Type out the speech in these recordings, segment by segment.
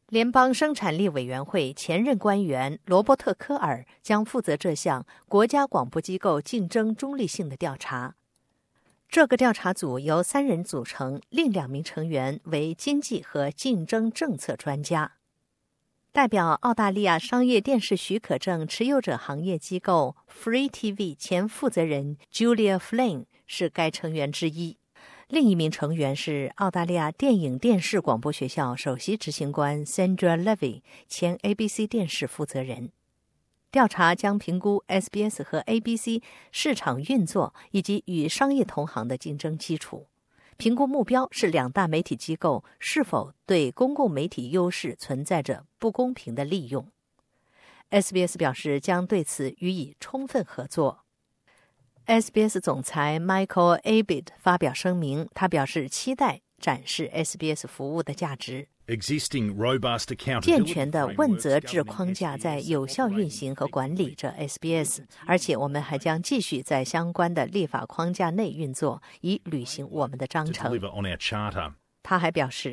联邦生产力委员会前任官员罗伯特·科尔将负责这项国家广播机构竞争中立性的调查。这个调查组由3人组成，另2名成员为经济和竞争政策专家。代表澳大利亚商业电视许可证持有者行业机构 Free TV 前负责人 Julia Flynn 是该成员之一。另一名成员是澳大利亚电影电视广播学校首席执行官 Sandra Levy 前 ABC 电视负责人。调查将评估 SBS 和 ABC 市场运作以及与商业同行的竞争基础。评估目标是2大媒体机构是否对公共媒体优势存在着不公平的利用。SBS 表示将对此予以充分合作。SBS 总裁 Michael Abid 发表声明，他表示期待展示 SBS 服务的价值。健全的问责制框架在有效运行和管理着 SBS， 而且我们还将继续在相关的立法框架内运作，以履行我们的章程。他还表示，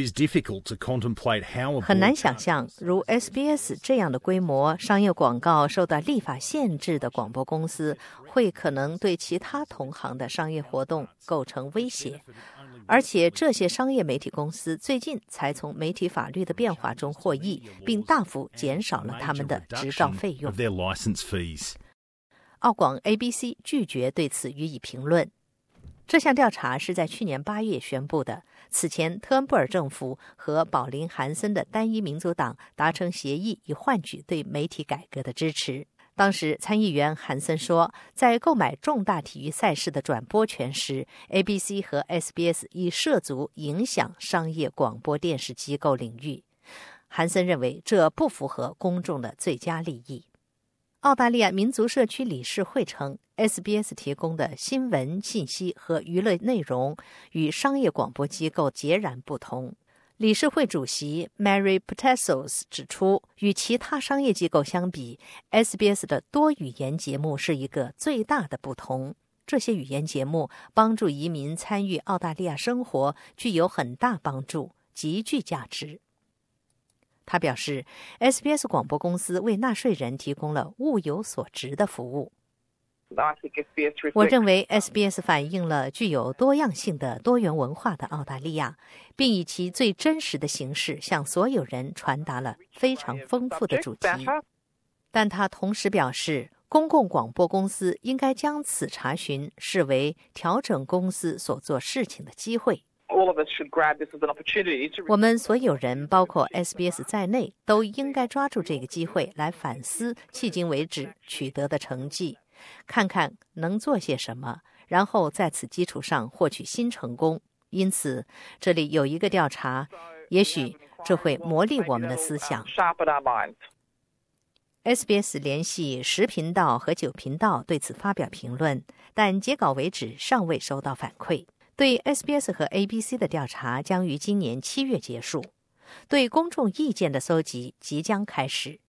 很难想象如 SBS 这样的规模商业广告受到立法限制的广播公司会可能对其他同行的商业活动构成威胁。而且这些商业媒体公司最近才从媒体法律的变化中获益，并大幅减少了他们的执照费用。澳广 ABC 拒绝对此予以评论。这项调查是在去年8月宣布的。此前，特恩布尔政府和保林·韩森的单一民主党达成协议，以换取对媒体改革的支持。当时，参议员韩森说，在购买重大体育赛事的转播权时 ，ABC 和 SBS 已涉足影响商业广播电视机构领域。韩森认为这不符合公众的最佳利益。澳大利亚民族社区理事会称 SBS 提供的新闻信息和娱乐内容与商业广播机构截然不同。理事会主席 Mary Potessos 指出，与其他商业机构相比， SBS 的多语言节目是一个最大的不同。这些语言节目帮助移民参与澳大利亚生活，具有很大帮助，极具价值。他表示 SBS 广播公司为纳税人提供了物有所值的服务。我认为 SBS 反映了具有多样性的多元文化的澳大利亚，并以其最真实的形式向所有人传达了非常丰富的主题。但他同时表示，公共广播公司应该将此查询视为调整公司所做事情的机会。我们所有人，包括 SBS 在内，都应该抓住这个机会来反思迄今为止取得的成绩，看看能做些什么，然后在此基础上获取新成功。因此，这里有一个调查，也许这会磨砺我们的思想。SBS 联系10频道和9频道对此发表评论，但截稿为止尚未收到反馈。对 SBS 和 ABC 的调查将于今年7月结束，对公众意见的搜集即将开始。